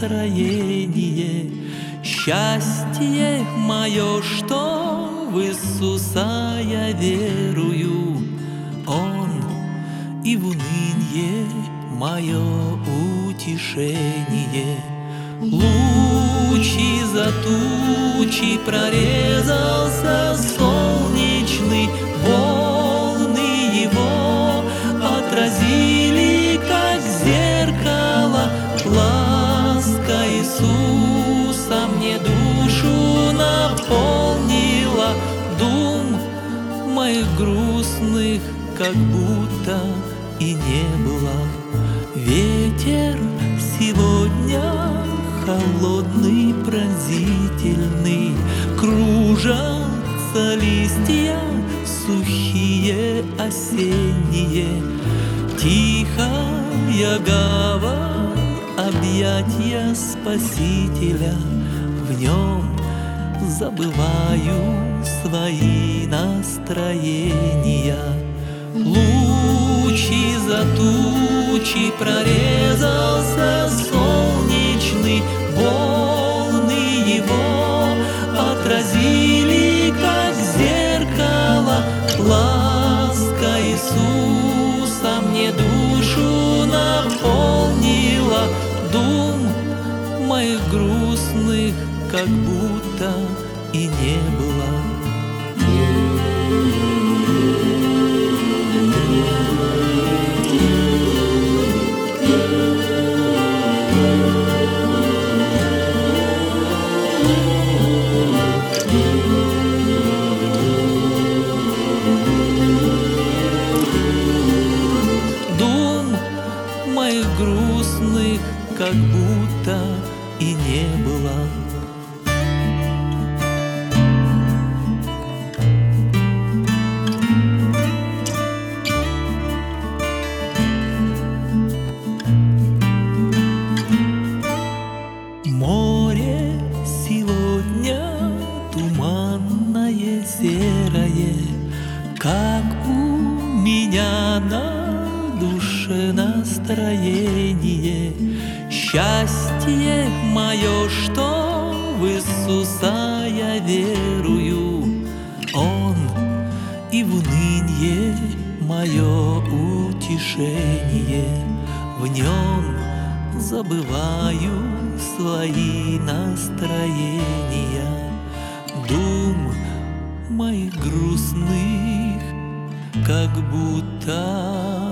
настроение. Счастье мое, что в Иисуса я верую, Он и в унынье мое утешение. Лучи за тучи прорезался солнечный, волны его отразили, как зеркало. Ласка Иисуса мне душу наполнила, дум моих грустных как будто и не было. Ветер сегодня холодный, пронзительный, кружатся листья сухие осенние. Тихая гавань, объятья Спасителя, в нем забываю свои настроения. Лучи за тучи прорезался солнечный, волны его отразили, как зеркало. Ласка Иисуса мне душу наполнила, дум моих грустных как будто и не было. Дум моих грустных как будто и не было. Море сегодня туманное, серое, как у меня на душе настроение. Счастье мое, что в Иисуса я верую, Он и в унынье мое утешение. В нем забываю свои настроения, дум моих грустных как будто